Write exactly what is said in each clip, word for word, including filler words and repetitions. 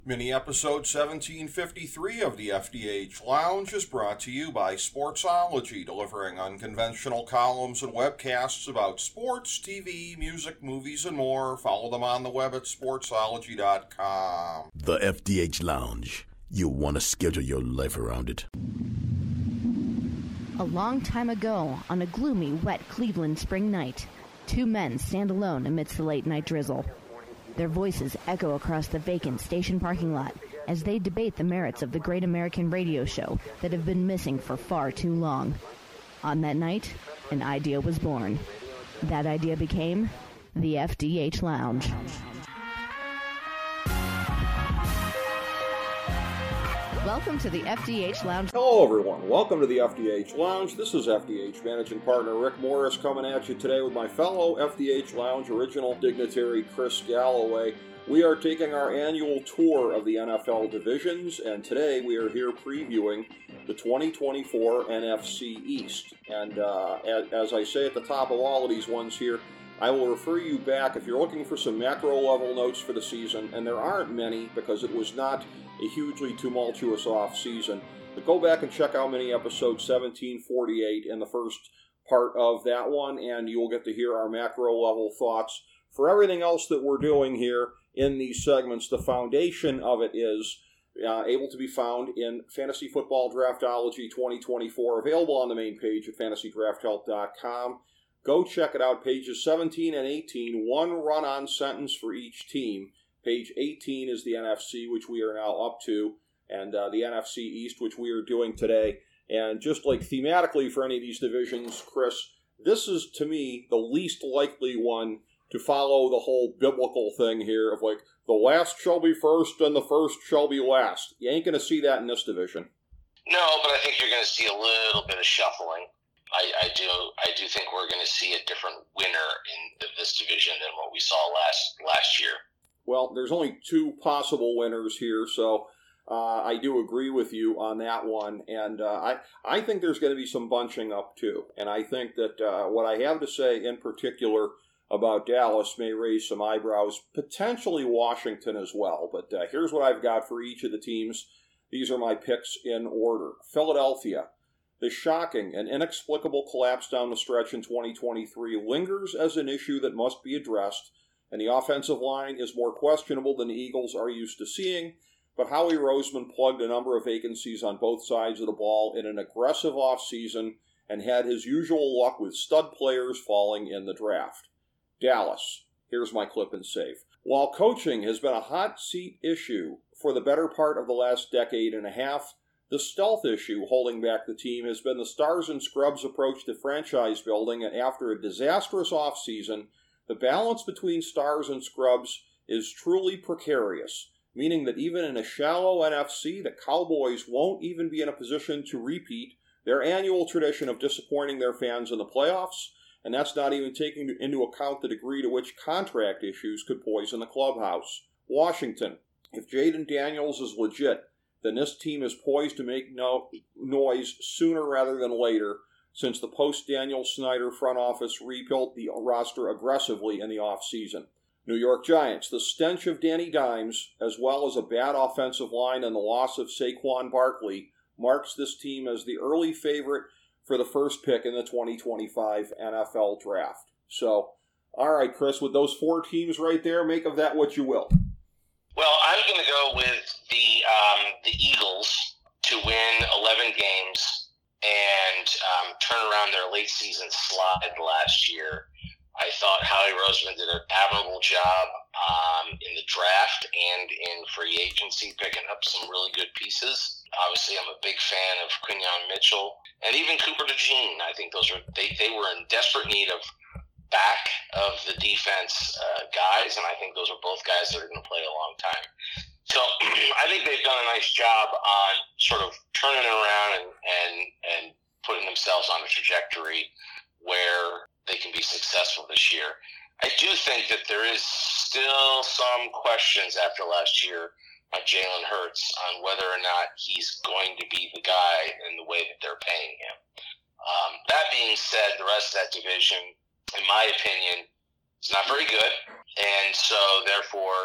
Mini episode seventeen fifty-three of the F D H Lounge is brought to you by Sportsology, delivering unconventional columns and webcasts about sports, T V, music, movies, and more. Follow them on the web at sportsology dot com. The F D H Lounge. You'll want to schedule your life around it. A long time ago, on a gloomy, wet Cleveland spring night, two men stand alone amidst the late-night drizzle. Their voices echo across the vacant station parking lot as they debate the merits of the great American radio show that have been missing for far too long. On that night, an idea was born. That idea became the F D H Lounge. Welcome to the F D H Lounge. Hello, everyone. Welcome to the F D H Lounge. This is F D H Managing Partner Rick Morris coming at you today with my fellow F D H Lounge original dignitary Chris Galloway. We are taking our annual tour of the N F L divisions, and today we are here previewing the twenty twenty-four N F C East. And uh, as, as I say at the top of all of these ones here, I will refer you back if you're looking for some macro-level notes for the season, and there aren't many because it was not a hugely tumultuous off-season. But go back and check out mini episode seventeen forty-eight in the first part of that one, and you'll get to hear our macro-level thoughts. For everything else that we're doing here in these segments, the foundation of it is uh, able to be found in Fantasy Football Draftology twenty twenty-four, available on the main page at fantasy draft help dot com. Go check it out, pages seventeen and eighteen, one run-on sentence for each team. Page eighteen is the N F C, which we are now up to, and uh, the N F C East, which we are doing today. And just like thematically for any of these divisions, Chris, this is, to me, the least likely one to follow the whole biblical thing here of like, the last shall be first and the first shall be last. You ain't going to see that in this division. No, but I think you're going to see a little bit of shuffling. I, I do I do think we're going to see a different winner in this division than what we saw last last year. Well, there's only two possible winners here, so uh, I do agree with you on that one. And uh, I, I think there's going to be some bunching up, too. And I think that uh, what I have to say in particular about Dallas may raise some eyebrows, potentially Washington as well. But uh, here's what I've got for each of the teams. These are my picks in order. Philadelphia. The shocking and inexplicable collapse down the stretch in twenty twenty-three lingers as an issue that must be addressed, and the offensive line is more questionable than the Eagles are used to seeing, but Howie Roseman plugged a number of vacancies on both sides of the ball in an aggressive offseason and had his usual luck with stud players falling in the draft. Dallas. Here's my clip and save. While coaching has been a hot seat issue for the better part of the last decade and a half, the stealth issue holding back the team has been the Stars and Scrubs approach to franchise building, and after a disastrous offseason, the balance between Stars and Scrubs is truly precarious, meaning that even in a shallow N F C, the Cowboys won't even be in a position to repeat their annual tradition of disappointing their fans in the playoffs, and that's not even taking into account the degree to which contract issues could poison the clubhouse. Washington. If Jaden Daniels is legit, then this team is poised to make no noise sooner rather than later, since the post-Daniel Snyder front office rebuilt the roster aggressively in the offseason. New York Giants, the stench of Danny Dimes, as well as a bad offensive line and the loss of Saquon Barkley, marks this team as the early favorite for the first pick in the twenty twenty-five N F L Draft. So, all right, Chris, with those four teams right there, make of that what you will. Well, I'm going to go with the um, the Eagles to win eleven games and um, turn around their late season slide last year. I thought Howie Roseman did an admirable job um, in the draft and in free agency, picking up some really good pieces. Obviously, I'm a big fan of Quinyon Mitchell and even Cooper DeJean. I think those are they, they were in desperate need of back of the defense uh, guys, and I think those are both guys that are going to play a long time. So I think they've done a nice job on sort of turning it around and, and, and putting themselves on a trajectory where they can be successful this year. I do think that there is still some questions after last year on Jalen Hurts on whether or not he's going to be the guy in the way that they're paying him. Um, that being said, the rest of that division, in my opinion, is not very good. And so, therefore,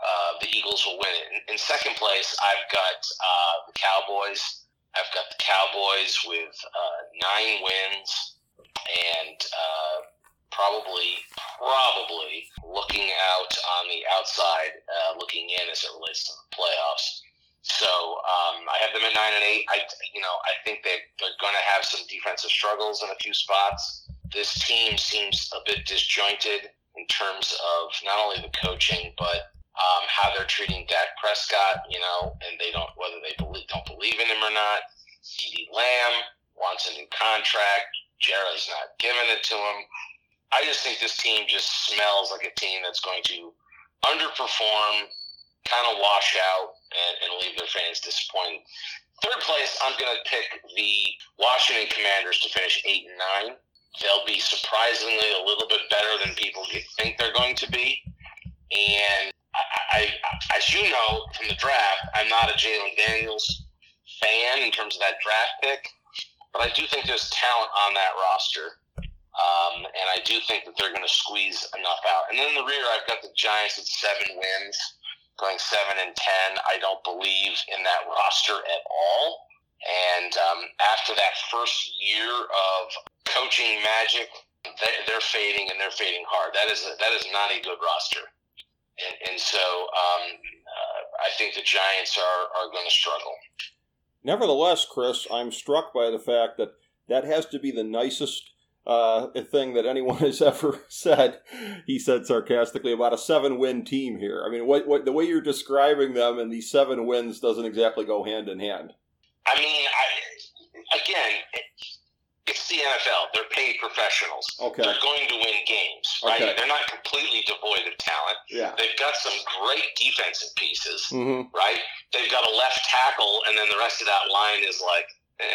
uh, the Eagles will win it. In, in second place, I've got uh, the Cowboys. I've got the Cowboys with uh, nine wins and uh, probably, probably looking out on the outside, uh, looking in as it relates to the playoffs. So um, I have them at nine and eight. I, you know, I think they they're going to have some defensive struggles in a few spots. This team seems a bit disjointed in terms of not only the coaching, but Um, how they're treating Dak Prescott, you know, and they don't, whether they believe, don't believe in him or not. CeeDee Lamb wants a new contract. Jared's not giving it to him. I just think this team just smells like a team that's going to underperform, kind of wash out, and, and leave their fans disappointed. Third place, I'm going to pick the Washington Commanders to finish eight and nine. They'll be surprisingly a little bit better than people think they're going to be. And I, I, as you know from the draft, I'm not a Jalen Daniels fan in terms of that draft pick, but I do think there's talent on that roster, um, and I do think that they're going to squeeze enough out. And then in the rear, I've got the Giants at seven wins, going seven and ten. I don't believe in that roster at all. And um, after that first year of coaching magic, they, they're fading, and they're fading hard. That is a, that is not a good roster. And, and so um, uh, I think the Giants are, are going to struggle. Nevertheless, Chris, I'm struck by the fact that that has to be the nicest uh, thing that anyone has ever said, he said sarcastically, about a seven-win team here. I mean, what, what the way you're describing them and these seven wins doesn't exactly go hand in hand. I mean, I, again, it, it's the N F L. They're paid professionals. Okay. They're going to win games, right? Okay. They're not completely devoid of talent. Yeah. They've got some great defensive pieces, Mm-hmm. right? They've got a left tackle, and then the rest of that line is like,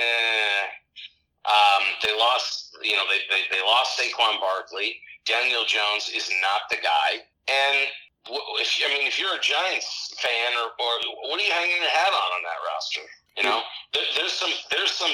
eh. Um, they lost, you know, they, they, they lost Saquon Barkley. Daniel Jones is not the guy. And if I mean, if you're a Giants fan, or, or what are you hanging your hat on on that roster? You know, there, there's some there's some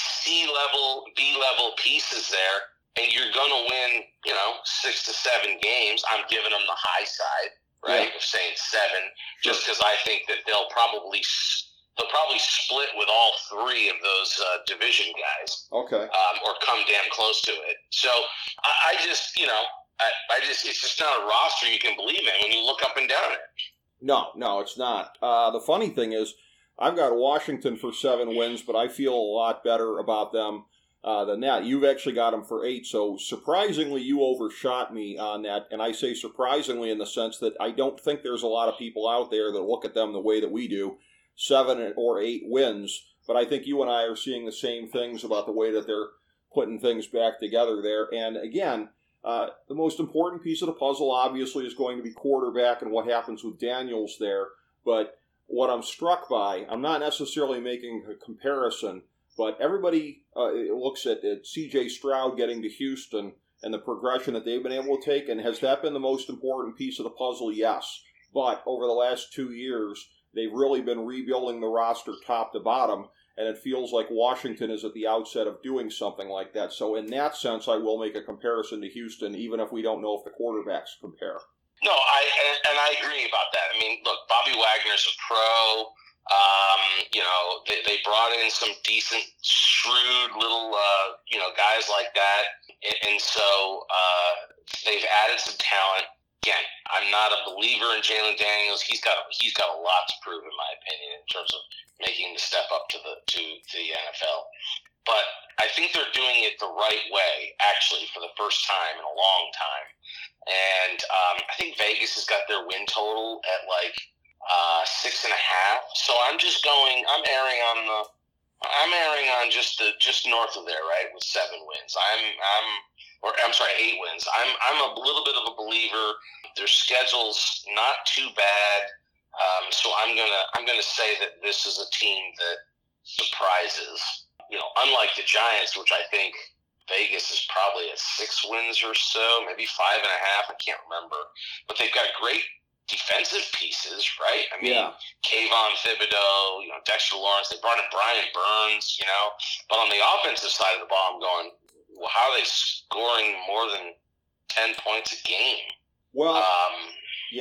C-level, B-level pieces there, and you're going to win, you know, six to seven games. I'm giving them the high side, right, Yeah. of saying seven, just because I think that they'll probably they'll probably split with all three of those uh, division guys, Okay. um, or come damn close to it. So I, I just, you know, I, I just it's just not a roster you can believe in when you look up and down it. No, no, it's not. Uh, the funny thing is, I've got Washington for seven wins, but I feel a lot better about them uh, than that. You've actually got them for eight, so surprisingly, you overshot me on that. And I say surprisingly in the sense that I don't think there's a lot of people out there that look at them the way that we do, seven or eight wins. But I think you and I are seeing the same things about the way that they're putting things back together there. And again, uh, the most important piece of the puzzle, obviously, is going to be quarterback and what happens with Daniels there. But what I'm struck by, I'm not necessarily making a comparison, but everybody uh, looks at, at C J Stroud getting to Houston and the progression that they've been able to take, and has that been the most important piece of the puzzle? Yes. But over the last two years, they've really been rebuilding the roster top to bottom, and it feels like Washington is at the outset of doing something like that. So in that sense, I will make a comparison to Houston, even if we don't know if the quarterbacks compare. No, I and, and I agree about that. I mean, look, Bobby Wagner's a pro. Um, you know, they, they brought in some decent, shrewd little, uh, you know, guys like that, and, and so uh, they've added some talent. Again, I'm not a believer in Jalen Daniels. He's got a, he's got a lot to prove, in my opinion, in terms of making the step up to the to, to the N F L. But I think they're doing it the right way, actually, for the first time in a long time. And um, I think Vegas has got their win total at like uh, six and a half. So I'm just going. I'm erring on the. I'm erring on just the just north of there, right, with seven wins. I'm I'm or I'm sorry, eight wins. I'm I'm a little bit of a believer. Their schedule's not too bad. Um, so I'm gonna I'm gonna say that this is a team that surprises. You know, unlike the Giants, which I think Vegas is probably at six wins or so, maybe five and a half. I can't remember. But they've got great defensive pieces, right? I mean, Yeah. Kayvon Thibodeau, you know, Dexter Lawrence. They brought in Brian Burns, you know. But on the offensive side of the ball, I'm going, well, how are they scoring more than ten points a game? Well, Um, yeah,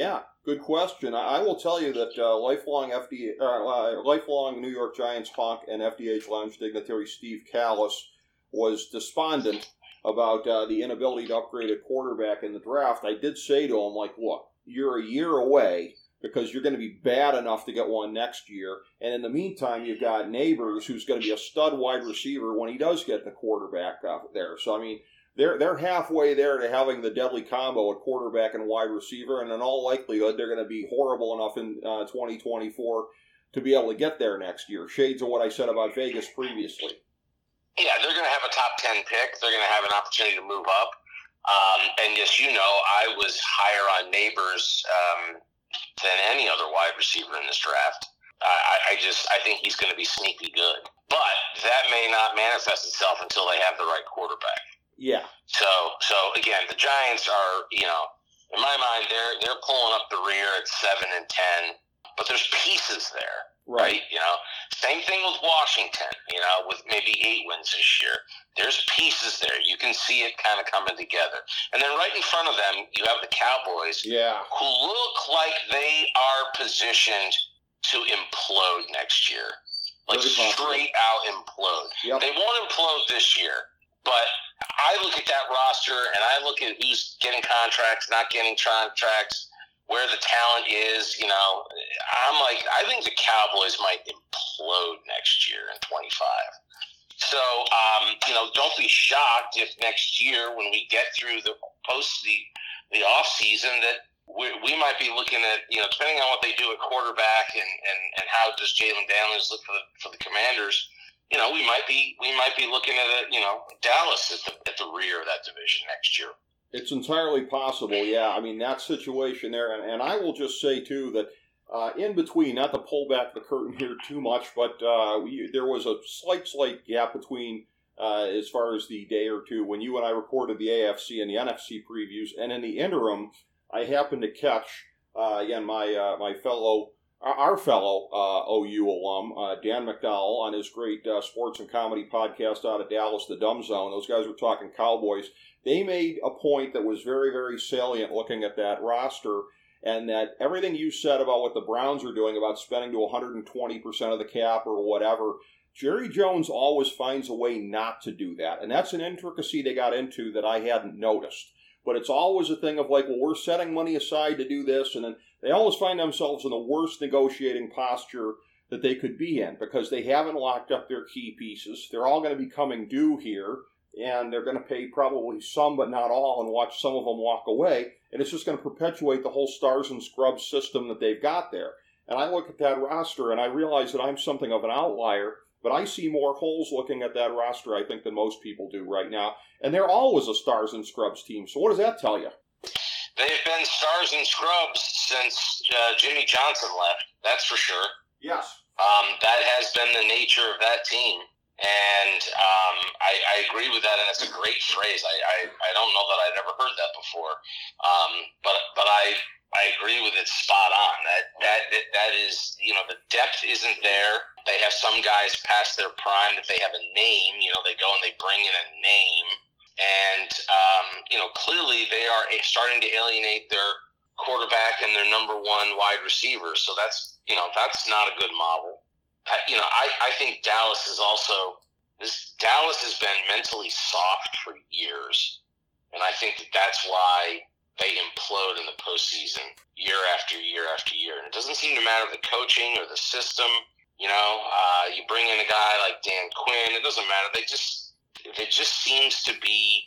Good question. I will tell you that uh, lifelong F D A, uh, uh, lifelong New York Giants hawk and F D H Lounge dignitary Steve Callis was despondent about uh, the inability to upgrade a quarterback in the draft. I did say to him, like, look, you're a year away because you're going to be bad enough to get one next year. And in the meantime, you've got Neighbors, who's going to be a stud wide receiver when he does get the quarterback out there. So, I mean, they're they're halfway there to having the deadly combo at quarterback and wide receiver, and in all likelihood, they're going to be horrible enough in uh, twenty twenty-four to be able to get there next year. Shades of what I said about Vegas previously. Yeah, they're going to have a top ten pick. They're going to have an opportunity to move up. Um, and as you know, I was higher on Neighbors um, than any other wide receiver in this draft. I, I just I think he's going to be sneaky good. But that may not manifest itself until they have the right quarterback. Yeah. So, so again, the Giants are, you know, in my mind, they're they're pulling up the rear at seven and ten, but there's pieces there, right? right? You know, same thing with Washington. You know, with maybe eight wins this year, there's pieces there. You can see it kind of coming together. And then right in front of them, you have the Cowboys, yeah, who look like they are positioned to implode next year, like straight out implode. Yep. They won't implode this year. But I look at that roster, and I look at who's getting contracts, not getting contracts, where the talent is, you know. I'm like, I think the Cowboys might implode next year in twenty-five. So, um, you know, don't be shocked if next year when we get through the post the, the off season that we, we might be looking at, you know, depending on what they do at quarterback and, and, and how does Jalen Daniels look for the, for the Commanders, you know, we might be we might be looking at a, you know, Dallas at the at the rear of that division next year. It's entirely possible, yeah. I mean, that situation there, and, and I will just say too that uh, in between, not to pull back the curtain here too much, but uh, we, there was a slight, slight gap between uh, as far as the day or two when you and I recorded the A F C and the N F C previews, and in the interim, I happened to catch uh, again my uh, my fellow. Our fellow uh, O U alum, uh, Dan McDowell, on his great uh, sports and comedy podcast out of Dallas, The Dumb Zone. Those guys were talking Cowboys. They made a point that was very, very salient looking at that roster, and that everything you said about what the Browns are doing about spending to one hundred twenty percent of the cap or whatever, Jerry Jones always finds a way not to do that. And that's an intricacy they got into that I hadn't noticed. But it's always a thing of like, well, we're setting money aside to do this, and then they always find themselves in the worst negotiating posture that they could be in because they haven't locked up their key pieces. They're all going to be coming due here, and they're going to pay probably some but not all and watch some of them walk away, and it's just going to perpetuate the whole stars and scrubs system that they've got there. And I look at that roster, and I realize that I'm something of an outlier, but I see more holes looking at that roster, I think, than most people do right now. And they're always a stars and scrubs team, so what does that tell you? They've been stars and scrubs since uh, Jimmy Johnson left, that's for sure. Yes. Um, that has been the nature of that team. And um, I, I agree with that, and it's a great phrase. I, I, I don't know that I'd ever heard that before. Um, but but I I agree with it spot on. That, that that that is, you know, the depth isn't there. They have some guys past their prime that they have a name. You know, they go and they bring in a name. And, um, you know, clearly they are starting to alienate their quarterback and their number one wide receiver. So that's, you know, that's not a good model. I, you know, I, I think Dallas is also this. Dallas has been mentally soft for years, and I think that that's why they implode in the postseason year after year after year. And it doesn't seem to matter the coaching or the system. You know, uh, you bring in a guy like Dan Quinn. It doesn't matter. They just it just seems to be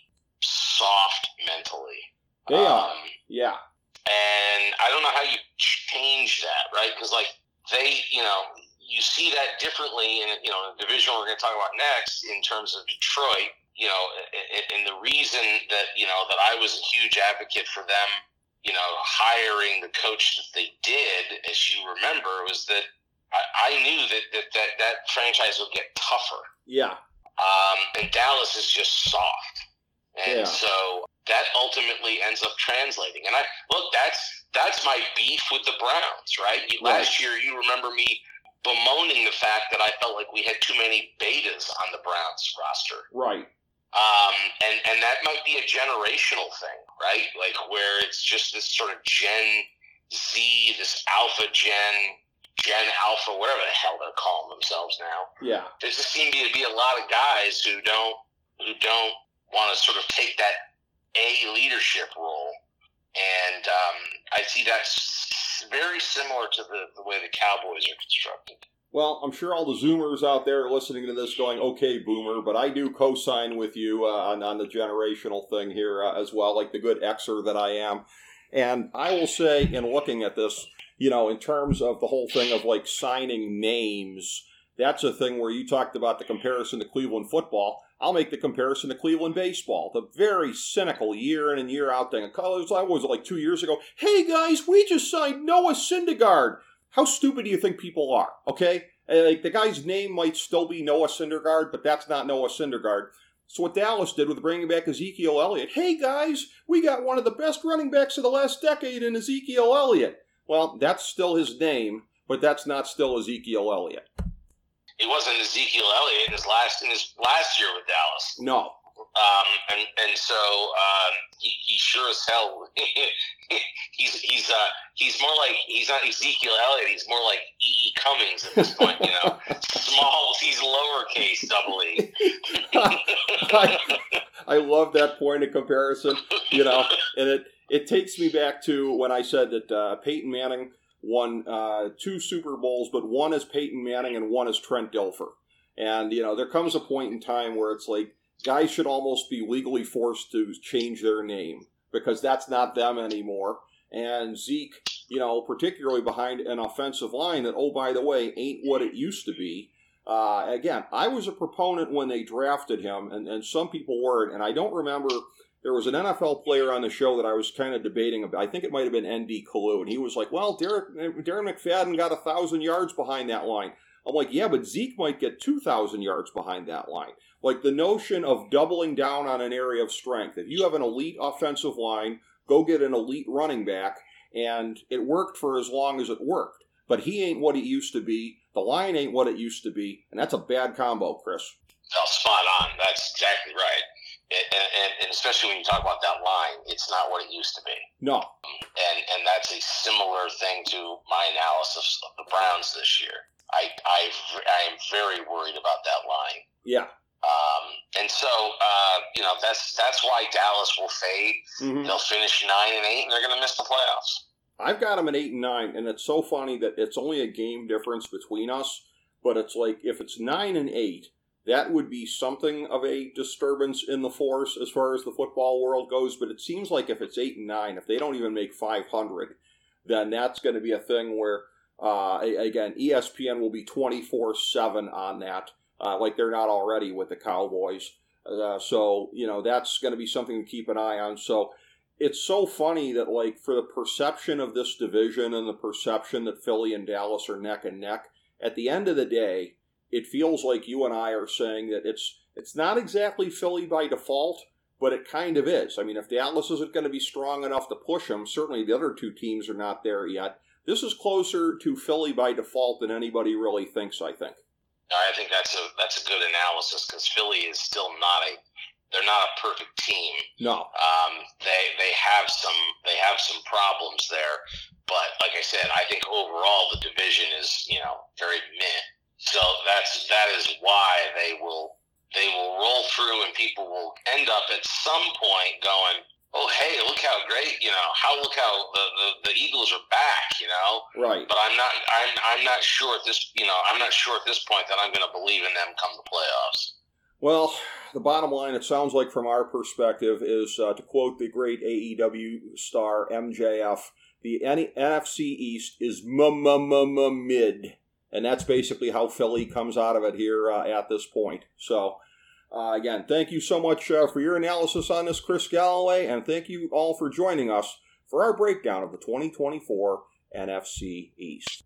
soft mentally. They are, um, yeah. And I don't know how you change that, right? Because like they, you know. You see that differently in, you know, the division we're going to talk about next in terms of Detroit, you know, and the reason that, you know, that I was a huge advocate for them, you know, hiring the coach that they did, as you remember, was that I, I knew that, that, that that franchise would get tougher. Yeah. Um, and Dallas is just soft. And yeah. so that ultimately ends up translating. And I, look, that's, that's my beef with the Browns, right? right. Last year, you remember me bemoaning the fact that I felt like we had too many betas on the Browns roster. Right. Um, and, and that might be a generational thing, right? Like where it's just this sort of Gen Z, this Alpha Gen, Gen Alpha, whatever the hell they're calling themselves now. Yeah. There just seem to be a lot of guys who don't who don't want to sort of take that A leadership role. And um, I see that's very similar to the, the way the Cowboys are constructed. Well, I'm sure all the Zoomers out there are listening to this going, okay, Boomer, but I do co-sign with you uh, on, on the generational thing here uh, as well, like the good Xer that I am. And I will say, in looking at this, you know, in terms of the whole thing of, like, signing names, that's a thing where you talked about the comparison to Cleveland football. I'll make the comparison to Cleveland baseball. The very cynical year in and year out thing. It was, I was like two years ago, hey, guys, we just signed Noah Syndergaard. How stupid do you think people are, okay? Like, the guy's name might still be Noah Syndergaard, but that's not Noah Syndergaard. So what Dallas did with bringing back Ezekiel Elliott, hey, guys, we got one of the best running backs of the last decade in Ezekiel Elliott. Well, that's still his name, but that's not still Ezekiel Elliott. It wasn't Ezekiel Elliott in his last in his last year with Dallas. No. Um, and and so um, he, he sure as hell he's he's uh, he's more like he's not Ezekiel Elliott. He's more like E E. Cummings at this point. You know, small. He's lowercase double E. I, I love that point of comparison. You know, and it it takes me back to when I said that uh, Peyton Manning won uh, two Super Bowls, but one is Peyton Manning and one is Trent Dilfer. And you know, there comes a point in time where it's like, guys should almost be legally forced to change their name because that's not them anymore. And Zeke, you know, particularly behind an offensive line that, oh, by the way, ain't what it used to be. Uh, again, I was a proponent when they drafted him, and, and some people weren't. And I don't remember, there was an N F L player on the show that I was kind of debating about. I think it might have been N D Kalu, and he was like, well, Derek, Darren McFadden got one thousand yards behind that line. I'm like, yeah, but Zeke might get two thousand yards behind that line. Like the notion of doubling down on an area of strength. If you have an elite offensive line, go get an elite running back, and it worked for as long as it worked. But he ain't what he used to be. The line ain't what it used to be, and that's a bad combo, Chris. Oh, spot on. That's exactly right. And, and, and especially when you talk about that line, it's not what it used to be. No. And and that's a similar thing to my analysis of the Browns this year. I I I am very worried about that line. Yeah. Um, and so uh, you know that's that's why Dallas will fade. Mm-hmm. They'll finish nine and eight, and they're going to miss the playoffs. I've got them at eight and nine, and it's so funny that it's only a game difference between us. But it's like if it's nine and eight, that would be something of a disturbance in the force as far as the football world goes. But it seems like if it's eight and nine, if they don't even make five hundred, then that's going to be a thing where. Uh, again, E S P N will be twenty-four seven on that, uh, like they're not already with the Cowboys. Uh, so, you know, that's going to be something to keep an eye on. So it's so funny that, like, for the perception of this division and the perception that Philly and Dallas are neck and neck, at the end of the day, it feels like you and I are saying that it's it's not exactly Philly by default, but it kind of is. I mean, if Dallas isn't going to be strong enough to push them, certainly the other two teams are not there yet. This is closer to Philly by default than anybody really thinks, I think. I think that's a that's a good analysis because Philly is still not a they're not a perfect team. No. Um, they they have some they have some problems there, but like I said, I think overall the division is, you know, very meh. So that's that is why they will they will roll through and people will end up at some point going, oh, hey, look how great, you know, how look how the, the, the Eagles are back, you know. Right. But I'm not I'm I'm not sure at this, you know, I'm not sure at this point that I'm going to believe in them come the playoffs. Well, the bottom line, it sounds like from our perspective, is uh, to quote the great A E W star M J F, the N F C East is m-m-m-mid. And that's basically how Philly comes out of it here uh, at this point. So, Uh, again, thank you so much uh, for your analysis on this, Chris Galloway, and thank you all for joining us for our breakdown of the twenty twenty-four N F C East.